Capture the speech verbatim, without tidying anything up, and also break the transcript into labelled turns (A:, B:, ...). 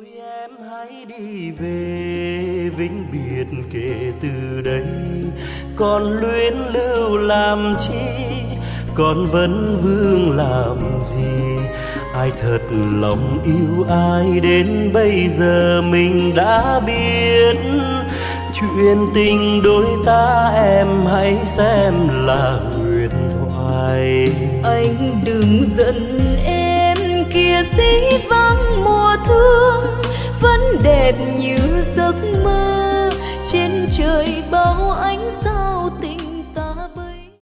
A: Thôi em hãy đi về vĩnh biệt kể từ đây, còn luyến lưu làm chi, còn vẫn vương làm gì. Ai thật lòng yêu ai đến bây giờ mình đã biết, chuyện tình đôi ta em hãy xem là huyền thoại.
B: Anh đừng giận em kia dĩ vắng mùa thương, vẫn đẹp như giấc mơ trên trời bao ánh sao.